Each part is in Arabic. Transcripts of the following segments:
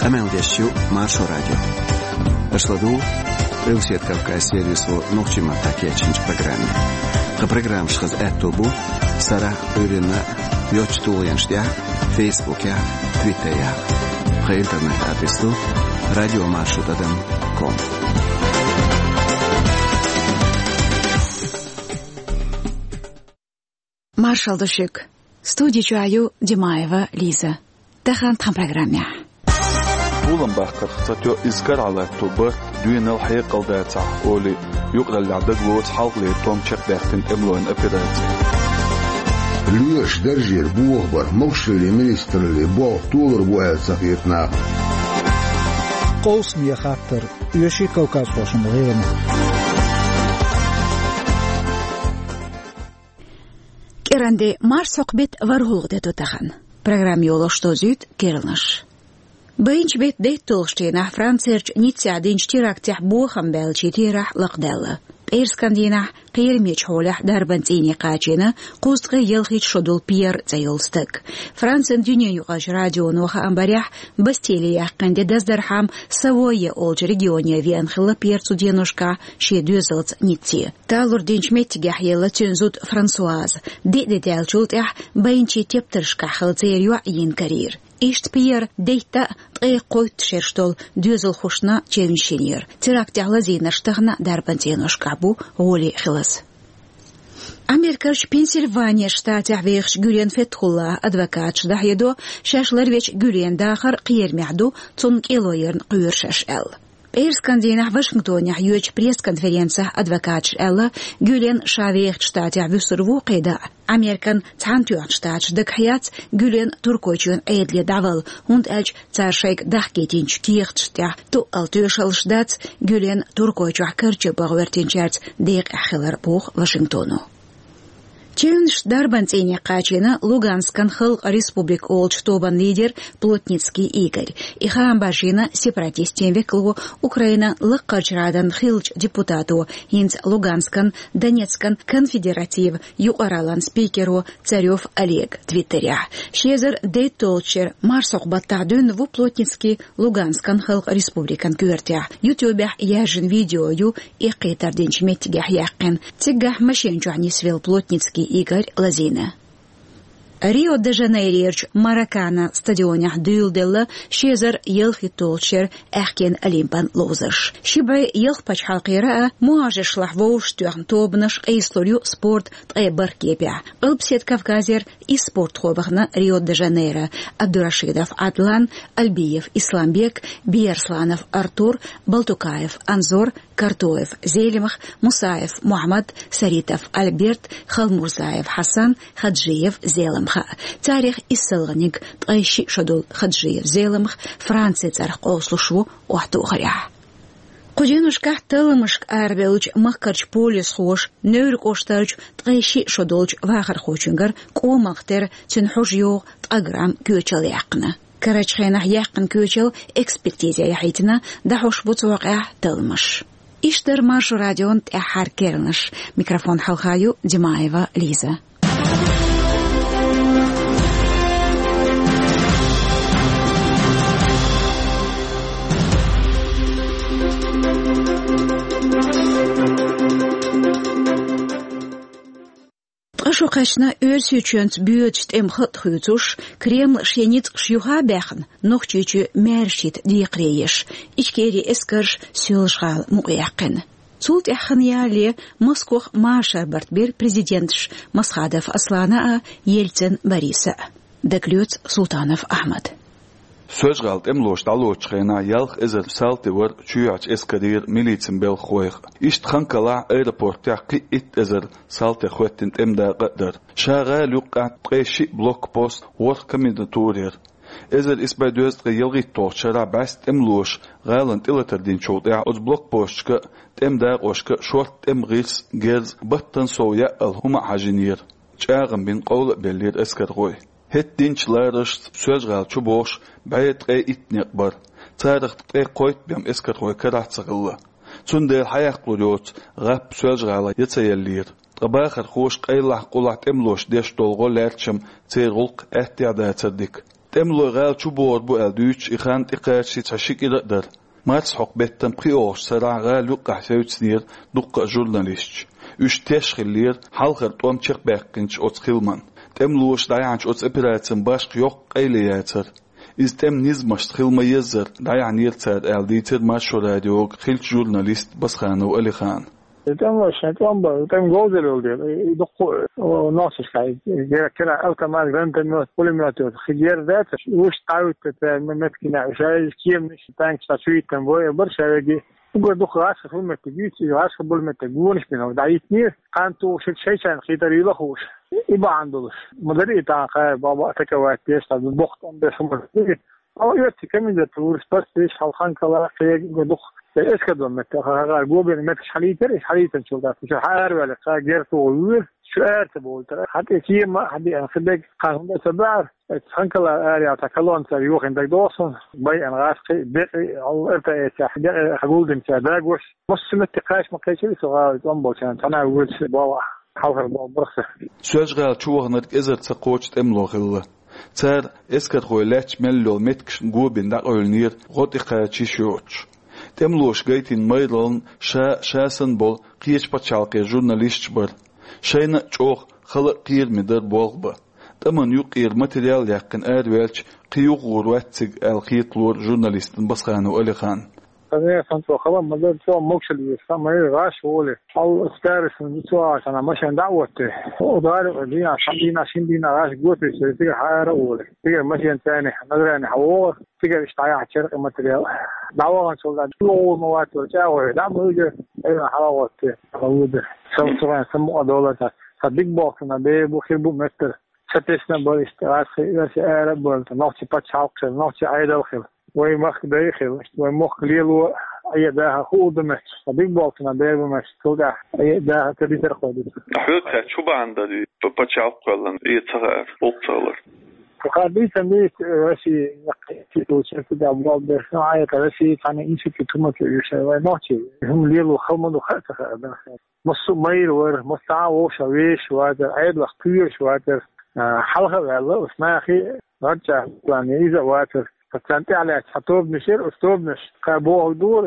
Emeldesju Marso Radio. Ashladul Reusiet Kavkaz servisу Novchima Takechinch программе. Ха программ шхаз Этубу Сара Урина Йочтулянштя Фейсбуке Твиттере. Ха интернет адресу radiomarshut.com. Маршал Душик. Студия Чую Димаева Лиза. Тахан там программе. Уланбах картатё изгар على توبر دوين الحقيقة الداتا أولي يقل العدد لوت حلقة توم شقداختن إملوين أبيراتي ليش درجير بوغبر موشلي مينستر اللي بوغ طولر بوغ سفيرتنا قوس ميا خاطر يوشي كوكاز خوشم غيرنا كيراندي مارسوق بيت ورهولغ دي توتاخان программе يولوشتو زيت كيرلنش بينش بيت ديت تولشتينا فرانسيرج نيتسا دينش تيراكتيح بوخم بالشي تيراح لقدالة إيرسكاندينا قير ميش حولح داربانتيني قاچينا قوستغي يلخيش شدول بير زيولستك فرانسن دنيا يقاش راديو نوخا أمباريح بستيلي يحقن داز درحام سوية أولج ريجيونيا في أنخلا بير سودينوشكا شي دوزلت نيتسي تالور دينش ميتيجح يلا تنزود فرانسواز دي دالجولت إح بينشي تيبترشكا خلطير يوعين كارير إشت بير ديتا تقي قويت شيرشتول دوزل خوشنا تشينشينير تراك تعلزينا شتغنا داربانتينوش كعبو غولي خلص أمريكاش بنسلفانيا شتاتع ويخش جوليان فتحولله أدفكات شدحيدو شاشلر ويش جوليان داخر قير معدو تونك إلويرن قير شاشال إيرسكاندينا واشنطن يوج بريس كونفرنسا أدفكاتش ألا جوليان شافيخ شتاتع ويسرو قيدا أمريكان تانتيون شتاتش دك حيات جوليان تركوچون أيدلي دعوال هند أج تارشيك دحكيتين شكيخ شتاع تو ألتوشل شدات جوليان تركوچو كرچ باغورتين شارت ديق أخلر بوخ واشنطنو Чевнш Дарбантине Качина, Луганскан Хылк Республик Олч Тобан лидер Плотницкий Игорь. И Хамбажина сепаратистен веклу Украина Лыккачрадан Хилч депутату Инц Луганскан Донецкан конфедератив Юаралан спикеру Царев Олег Твиттеря. Шезер Дейтолчер Марсох Баттадун в Плотницкий Луганскан Хылк Республикан Кюртя. Ютубях яжен видео ю и Китар Денчметигах Яқин. Тигах Машенчуани свел Плотницкий Игорь Лазина. Рио-де-Жанейрирч Маракана стадионях дюлделла шезер елхи толчер эхкен олимпан лозыш. Шибай елх пачхалқира муажеш лахвоуш туян тобнаш эйслорю спорт тайбар кепя. Улпсет Кавказер и спорт хобахна Рио-де-Жанейро. Абдурашидов Адлан, Альбиев Исламбек, Биерсланов Артур, Балтукаев Анзор, Картоев Зелимах, Мусаев Мухаммад, Саритов Альберт, Халмурзаев Хасан, Хаджиев Зелимх. تاريخ السلغنيك تغيشي شدول خدجية زيلمخ فرنسي تاريخ قوصلشو وحدو غريح قجينوشكا تلمشك أربيلوش مخكرش بوليس خوش نورك أشترج تغيشي شدولج واخر خوشنجر قو مختر تنحوش يوغ تأقرام كوچل يقنا كراج خينح يقن كوچل اكسبكتيزيا يحيتنا دحوش بوتوقع تلمش إشتر مارشو راديون تأحار كيرنش ميكروفون حلقايو ديمايفا ليزا شو قشنا أرسيوچنت بيوتشت خط خيوتوش كريم شينيت شيوها باخن نوختيوچو مارشيت ديقريش إشكيري إسكرش سيولشغال مقيقن سولت إحنيالي مسكوخ ماشر برتبير بريزيدنتش مسخادف أصلانا يلتن باريسا دكلوت سلطانов أحمد Сөзгалт эмлош далочхена ялх эзер салтевер чуяч эскадир милицин бел хоих. Ишт ханкала аэропортя ки ит эзер салте хветтин эмда гадер. Шага люкат преши блокпост вор комендатурер. Эзер испайдуэст ялги торчара баст эмлош галант илатердин чотя оз блокпостка эмда ошка шорт эмгис герз баттан соя алхума хажинир. Чагам бин қол беллер эскаргой. هتدينش لارش سوزغال شبوش بعيد قي اتنقبر تاريخ قي قويت بيم اسكر قوي كراح تغلا تندل حياق لوت غاب سوزغال يتسيلير طباخر خوش قيلح قلعت املوش ديش دولغو لاتشم تيرغلق احتيادات تردك تملو غال شبور بو الدوش إخان إقاشي تشيك إقدر مارس حق بيتم قيوش سرع غال يقع سيوتسنير دقة جورناليست üç teşkiller halkar tom çık bakınç ot xilman temluş dayanç ot operatsiyon başq yok eyleyatır istem nizmaş xilma yazır dayan yertsad elditir maşo radio xil jurnalist basxanu Ali Khan tem gozel oldu nasıl şey gerekli alkamal rentemiyor polimiyatıyor xiyar dat uç tavut memlekine şey kimmiş tank saçuitem boy bir şeygi وقد دخل في المتجيت عاش في المتجون شنو دايتني كانتو شيء كان خيتر يلخوش يبقى عندوش مدري تاع بابا تكوات تيست بالبخت بسمر او يرتي كمين ده تور بس ايش خلخان كلا في دخ ايش كده مت غير جوبن مت حليتر حليتر شو ده شو حار ولا غيرته وير شو ارتبول حتى شيء ما حد ياخذك قانون تبع تخنكلا اريا تكلون سريوخ عندك دوسن باي انا غاسقي او ارتا حقول انت داغوش مش متقاش ما كايش سو طنبو كان انا ولد بابا حاضر برخه سوج غال چوغنر ازر تقوچ تملوغله تر اسكت خويلچ ملو متكش غوبن دا اولنير غوتيقا چيشوچ تملوش گيتين ميلون شاسن بول قيچ پچالقي журналист بر شينا چوغ خلق قير مدر بولبا تمن يقير ماتريال يقن ادوالچ قيوغ غورواتسق القيطلور جورناليستن بسخانو علي خان أنا فهمت خلاص ما ده سوى موكشلي سامع راش وله أو استارس من سوى أنا ماشي دعوته ودار دينا شندينا راش قوت في حارة وله تيجي ماشي ثاني نقدر نحوه تيجي اشتايع شرق ماتريال دعوة عن سولاد كل مواد ورجعوا دعوة يجي أنا حلاوة موجودة سموا دولار صدق بوكنا بيبو خيبو متر ستسنا بالاستراس إذا سأرب بولت نوتي بتشاوكس نوتي عيدل خير وي مخ داخل وي مخ ليلو أي ده خود مش صدق بوكنا بيبو مش تودا أي ده كبير خالد حلقة شو بعندي بتشاوك ولا يتغير أوبتلر فقابل سميت رأسي نقيت وشفت أبواب برسناعية رأسي كان إنشي كتومة يشوي نوتي هم ليلو خمدوا خاتخ مصو مير ور مستعو شويش وادر عيد وقتير شوادر حلقة والله اسمها أخي رجع يعني إذا واتر فتنتي على حطوب نشير أسطوب نش كابوه دور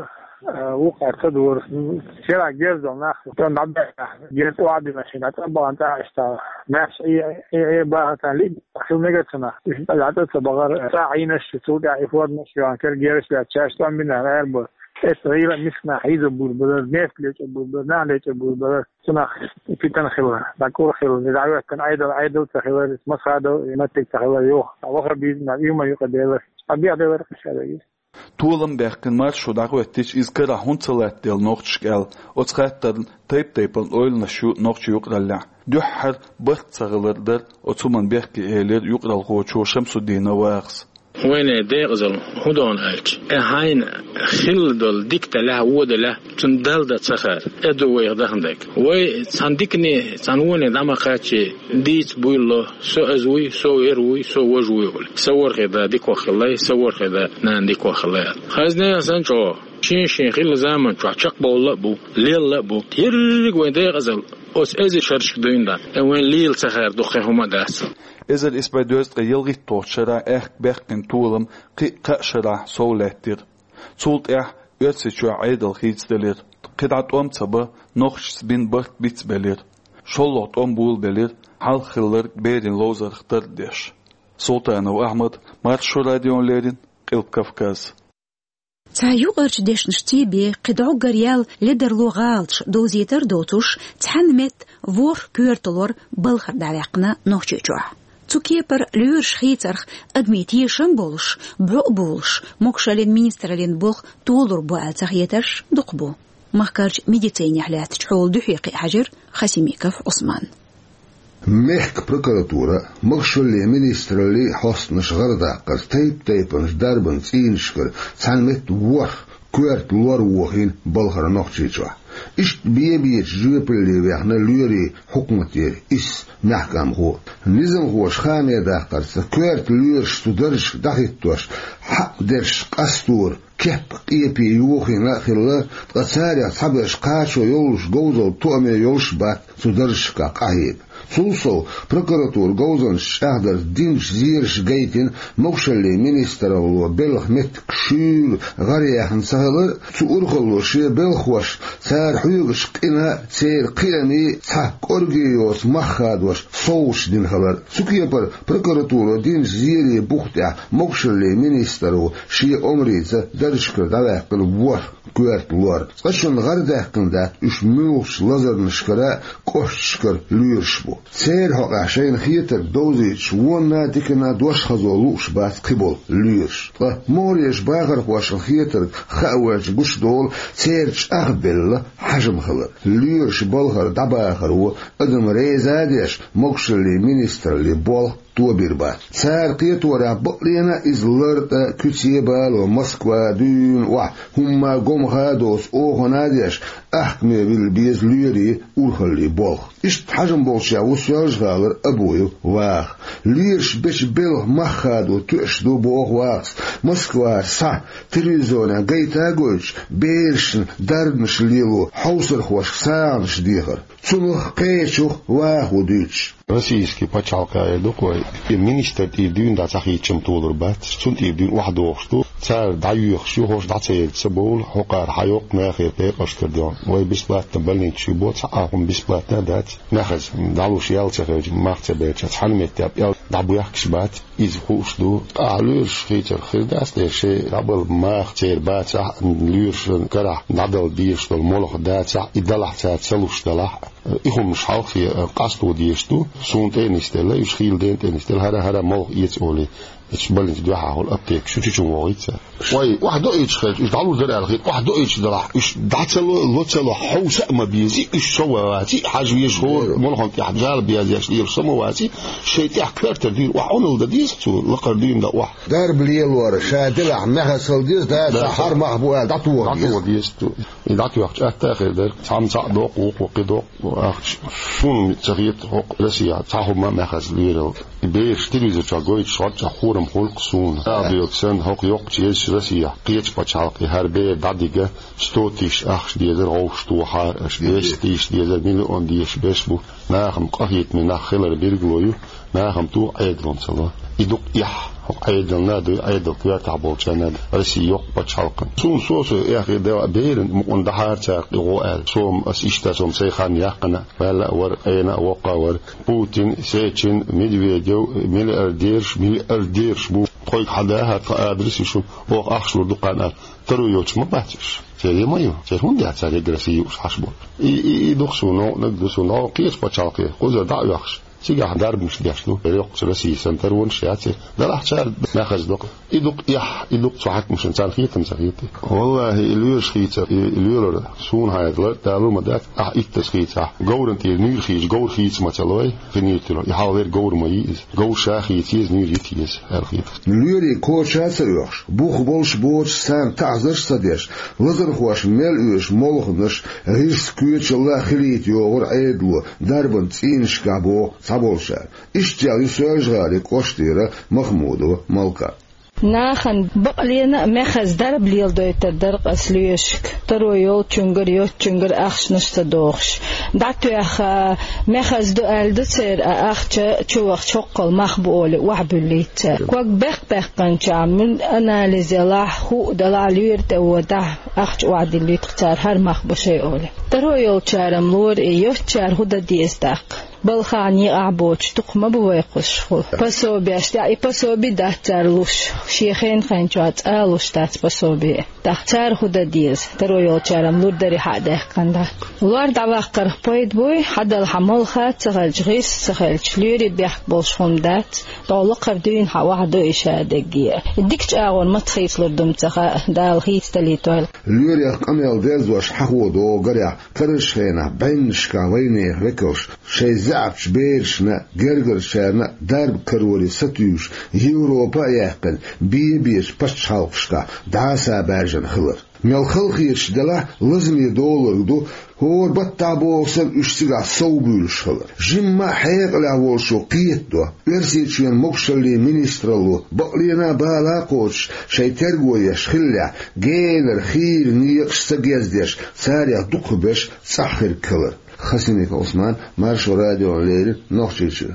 وقع تدور شارع جيرز وناخ كان عبد جيرز وعدي ماشينات أبغى أنت عشتا ماش أي بقى تعليق شو نجتنا العدد تبغى ساعينش تودع إفواد مش يعني كر جيرز بيتشاش تام من الأربع تقريبا مسنا حيز بول ناس ليش بول نعليش بول سنا في تنخيل دكور خيل دعوة كان عيدل تخيل مساعدة يمتك تخيل يوه أوخر بيزنا يوم يقدر أبي أدور كشري طولم بيحكن مار شو دعوة تيج إذكر هونتلات ديال نوختشكال وتخاطر تيب الأويل نشو نوختش يقرأ دحر بخت صغلردر وتمن بيحكي إيلر يقرأ الغوتشو شمس الدين واغس وين ديغزل هدون ألش هاين خل دول ديكتا لا ودا تندل دا تسخر ادو ويغدخندك وي صنديقني صنوني دما قاتشي ديت بويلو سو ازوي سو يروي سو وجوي صور خدا ديكو خلاي صور خدا نان ديكو خلاي خزنا سانچو شين خل زمان تشق بو ليل بو تيرق وين ديغزل اوس ازي شرش دويندا وين ليل سخر دوخه هما داس إذا الإسبادوست يلغي توشرا بيحكن طولم قشرا سولاتير صولت يرسيشو عيدل خيتس دلير قدعت صبا نوخش بين بخت بيتس بلير شولوت بول بلير حال خلر بيرين لوزر اختر ديش سلطان وأحمد مارشو راديون ليرين قلب كافكاز تايو غرش ديش نشتيبي قدعو غريال لدر لغالش دوزيتر دوتوش تحنمت فور كورتلور بلخر دعيقنا نوخشيشوه تكيبر لورش خيترخ ادميتيشن بولش برو بولش مكشالين مينسترالين بوخ تولر بو التغيترش دقبو مخكرج ميديتيني حلات تحول دحيقي حجر خسيميكف عثمان محك بروكراتورا مخشالي مينسترالي حسن شغردا قر تيبنش داربن تينشكر تحنمت وور كوارت لور وخين بلخر نوخشيشوه إشت بيبيت جوبلي ويحنا لوري حكمتير إس محكم هو نظام هو شخانة داقر سكوارت لورش تدرش داختوش حق درش قستور كيف قيبي يوخينا خلا قصاري صبش قاشو يولش جوزو تومي يولش بات سودرشكا قايب سوسو прокуратур جوزن شهدر دينش زيرش جيتين موشلي مينسترولو بلخ مت كشيل غريحن سهلر تورخلو شي بلخوش سار حيوغش قنا سير قيامي صح كورجيوس مخادوش صوش دين خلر سكيبر прокуратура دينش زيري بوختع موشلي مينسترو شي أمريز درشكر دواقل وور كوارت لور قشن غرداقن دات اش موش لزر نشكرا كوشكر ليرشبو سير هق عشان خيتر دوزيش ونا ديكنا دوش خزولوش بات قبول ليرش موريش باغر واش خيتر خاوش قش دول سيرش اغبل حجم خلر ليرش بلغر دباغر و ادم ريزاديش موكشلي مينستر بول توبيربا سار قيتورا بقلينا إزلرت كتيبال ومسكوا دون هما قوم هادوس هناديش أحكمي بالبيز ليري أرخلي بولخ إشت حجم بولشا وسياج غالر أبوي واخ ليرش بش بلغ مخادو تشدو بوغ واخس مسكوا سا تلفزيونا قيتا قوش بيرشن دردنش ليلو حوصر خوش سانش ديخر تنخ قيشوخ واخو ديش Российский почалка такой министр и дюн да цахи чем толор бат чун и дюн вахдох что цар даюх что хош да цел цбол хокар хайок нахер пекаштердон ой бесплатно больничный бот ахум бесплатно дать нахаз далуш ялцах махцебеч цхалмет я дабуяхш бат из хушду алюш хитер хирдас леше дабл махцер бат люш кара дабл диштол молох дать и далах цалуш далах ihum schauch hier qasto diestu sunt enistelle is khiel dent enistel hara mol iets oli ich balint du haul aptek shu woitsa way wahdo ich khalt is dalu dar alkhit wahdo ich darah is datselo lotselo hausa ma bizi is shawati hajwi yashur mulham ti hajal bizi yashir samawati shay tahkarter dir wa unul da distu laqar din da wah dar bliel wara shadil mahasal dis da har mahbu datu distu idatu waqt attakhir dar samsa doq وقدو شون تغيير حق لسيا تاهم ما مخز ليرو بيش تلفزيون تشاغوي شوت خورم خلق سون ابيوكسن حق يوق تشيش لسيا قيچ بچالق هر بي داديگه ستوتيش اخش ديزر اوشتو ها اشتيش ديزر مليون ديش بيشبو ناخم قهيت من ناخلر بيرغلويو ناخم تو ايدلون صلا يدق يح عيدنا دو عيد كوات عبوشنا رسي يوق بتشالقن سون سوس يا أخي ده بيرن مقن دهار تاق يقول سوم أسيشتا سوم سيخان يقنا ولا ور أينا وقاور بوتين سيتشين ميدفيديو مليارديرش بو قوي حداها أدرس شو هو أخشوا دقنا ترو يوتش ما باتش تري ما يو ترون ده تري درسي وش حسبه يدخسونه نقدسونه قيس بتشالقه قزر دعو يخش سيجا درب مش ديشلو يوق سلسي سنتر ونشياتي ده راح شال ناخذ دق يدق صحك مش انسان خيتم سخيتي والله اليوش خيت اليور سون هايدلر دالو مدات التسخيت غورنتي نير خيت ما تلوي فينيتلو يحاول غور ما يز غور شاخيت يز نير يتيز الخيت اليوري كوشات يوش بوخ بولش بوش سان تعزش صديش لزر خوش ملوش مولخنش ريس كويتش الله خليت يوغر عيدلو دربن تينش كابو صبولشا اشتيال يسويش غاري كوشتيرا محمودو مالكا ناخن بقلينا مخز درب ليل دويت درق اسليشك ترو يول چنگر اخش نشت دوخش داتو اخ مخز دو الد سر اخ چوخ چوقل مخبول وحبليت كوك بخ قنچا من اناليز لا هو دلالير تودا اخ وعد اللي تختار هر مخبشي اول ترو يول چارم لور يوچار هدا ديستاق بالخاني أعبوش تقم بويقش خل بسوبيش تاعي بسوبي دهتر لوش شيخين خنجات آلوش تات بسوبي دهتر خدا ديز ترويل چارم لور داري حاده قنده ولار دواقر بايد بوي حدا الحمل خات سخل جغيس سخل چليري بيحك بولشخون دات طولق قردوين حواحدو إشادقية الديكش آغون متخيط لردم تخا دال خيط تليتوال لوري أقاميال ديزوش حقودو قريع كرشخينا بينشكا وينيه ركوش شي زعبش بيرشنا جرجرشنا درب كروري ستيوش يوروبا يحقن بيش بشحالقشكا دعسا بارجن خلر ميال خلقيش دلا لازم يدولر دو هو بتابوسن اشتغا صوبولش خلر جمع حيق لعول شو قيت دو ارسيتشين مقشلي منسترلو بقلينا بالا قوش شي ترقويش خلع جينر خير نيقش سجيزديش ساريا دقبش ساخر كلر خسينيك عثمان مارشو راديو لير نوخشيشو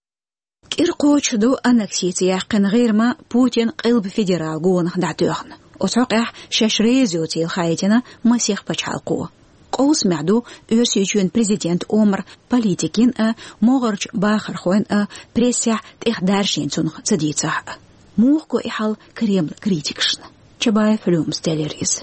إرقوش دو أنكسيتيا قن غير ما بوتين قلب فيدرال قون دعتوخن وتوقع شاش ريزيوتي الخايتنا مسيح بچالقو قوس معدو يرسيجون بريزيدنت عمر بوليتيكين مغرج باخر خوين بريسيا تخدارشين سنخ صديتها موخكو إحال كريمل كريتيكشن چبايف لوم ستيليريز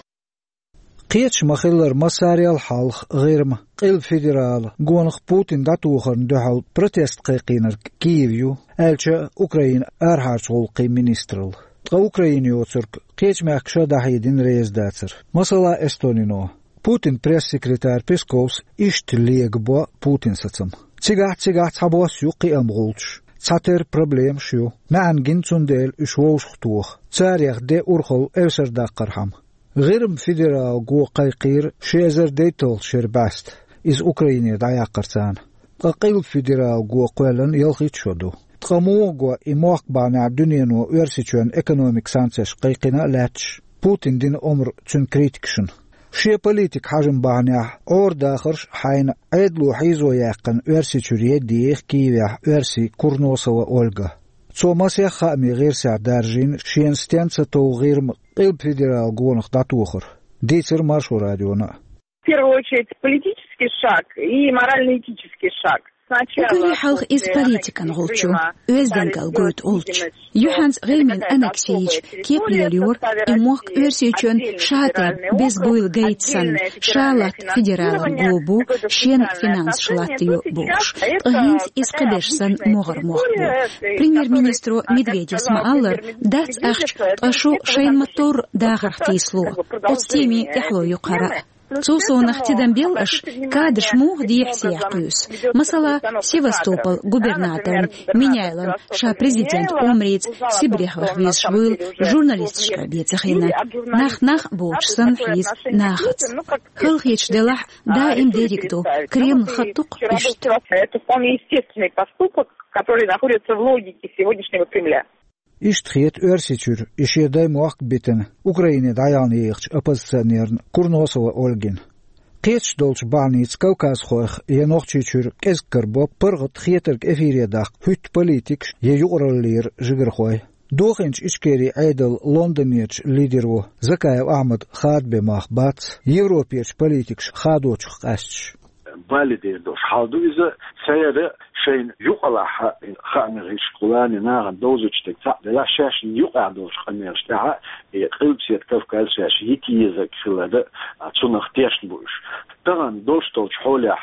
قيتش مخيلر مساري الحالخ غير ما قيل فيدرال قونخ بوتين داتوخن دحل بروتست قيقينر كييفيو ألشا أوكراين أرهارش غلقي مينسترل أوكراين يوترك قيتش ماكشا دحيدين ريز داتر مثلا استونينو بوتين بريس سكرتار بيسكوس إشت ليقبوا بوتين ستم تيغات حبوا سيوقي أمغولش تاتر بروبليم شو نعن جنتون ديل إشووش خطوخ تاريخ دي أرخل أرسر داقرحم غيرم فيدرال قو قيقير شيزر ديتول شرباست إز أوكرايني دايا قرتان قيل فيدرال قو قوالن يلخيت شدو تقمو قو إموق بانا دنيانو ويرسيشون اكونوميك سانسش قيقنا لاتش بوتين دين أمر تن كريتكشن شي بوليتيك حجم بانا اور داخرش حين عيدلو حيزو ياقن ويرسيشوريه ديخ كيويح ويرسي كورنوسو أولغا سو مسيح خامي غير سعدارجين شين ستانسة غير قلب فيدرال قونخ داتوخر ديتر مارشو راديونا. В первую очередь политический шаг и морально-этический шаг. وكل حلق إز بوليتيكان غلطشو ويزدنقل قوت غلطش يوحانس غيمين أنكسيج كيب ليليور إموك أرسيجون شاتر بيزبويل غيتسن شالات فيدرال غوبو شين فينانس شلاتيو بوش غينس إز قدرسن مغر مغبو بريمير مينسترو ميدفيديس معالر داتس أخش أشو شين مطور داغر تيسلو أتستيمي تحلو يقرأ Цусу нахтидан белаш кадыш мух диехсия плюс. Масала Севастополь губернатор меняйлан ша президент умриц сибрехвах визшвыл журналист шкабецахина. Нах болчсан физ нахац. Хылхич делах да им директу Кремль хаттук пишет. Это вполне естественный поступок, который находится в логике сегодняшнего Кремля. Иштхет örsichur işeday muaq biten Ukraina dayanı yığç opozisyoner'n Kurnosova Olgin. Qeç dolç banits Kavkaz xox yenoqçichur kezkirbo pırğıt xeterk efiriyadaq hüt politik yeyuqrallir jigirxoy. Doxinç içkeri aydal Londoniyç lideru Zakayev Ahmed Khadbemah bat Европеч politik xadoç qasç. بالدير دوش حالدو إذا سير شيء يقلع خامريش قلاني ناغ دوزوش تكتاق لا شاش يقع دوش خامريش تاع قلب سيد كفكال شاش يتيزك خلاده تصنخ تيشن بوش طبعا دوش توش حولي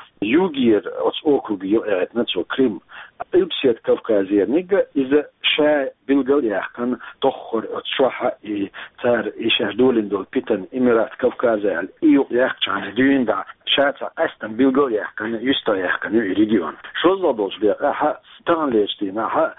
يوغير أوكوغيو نتسو كريم قلب سيد كفكازير نيجا إذا شا بلغل يحكن تخور أتشوحا تار إيشاش دولين دول بيتن إمارات كفكازير إيوق يحكن دين دا شاتا أستن بلغل يحكن يستا يحكن ريجيون شوزا دوش بيقاها طبعا ليشتيناها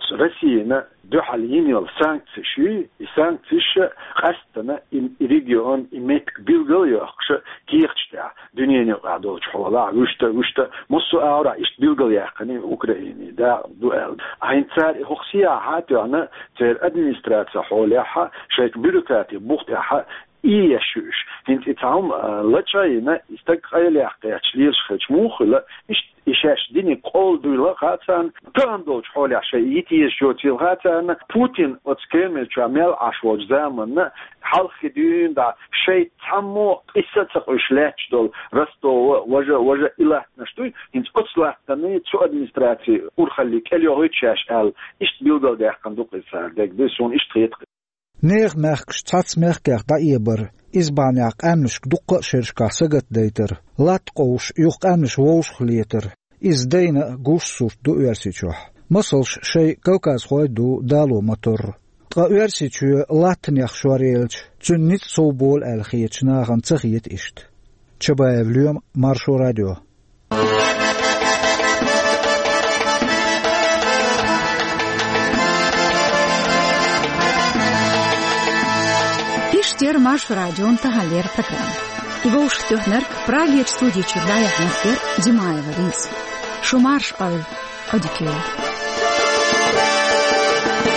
روسيا دو حاليين سانكتشي سانكتش خاصة إن ريجيون إميتك بلغل يحكش كيرتشتا دنيا نقعدوش حولا وشتا مصو أورا إشت بلغل يحكن أوكراني دا دوال هين تار هوكسيا هاتو أنا تار أدمنستراتسا حولها شيك بيروقراطي بوختها إيشوش هنت إتعام لتشاينا استقايل يحكيش ليش خش موخلا إيشاش ديني قول دولا خاتان تاندوش حول عشان يتيش جوتيل خاتان بوتين أتكلم جمال عشوج زمن حال خدين دا شيء تامو إستقايش لاتش دول رستو وجه إله نشتوي هنت أتصلح تاني تو أدمنستراتي أورخلي كليوهيتشاش ال إشت بيلدل ده كندوق السر ده بيسون إشت خيط نيغ مخش تص مخكر دا يبر إزبانياق أمنش دقة شرشكا سجت ديتر لات قوش يوق أمنش ووش خليتر إز دينا قوش صوت دو يرسيشوح مصلش شي كوكاز خوي دو دالو مطر تقا يرسيشو لاتنيخ شواريلش تنيت صوبول الخيتش ناغن تخيت إشت تشبايف اليوم مارشو راديو штер Маш радион Тахалер программ. Его уштёхнер Праге студии Чудая Хнер Димаева Ринс. Шумарш Павел Одикеев.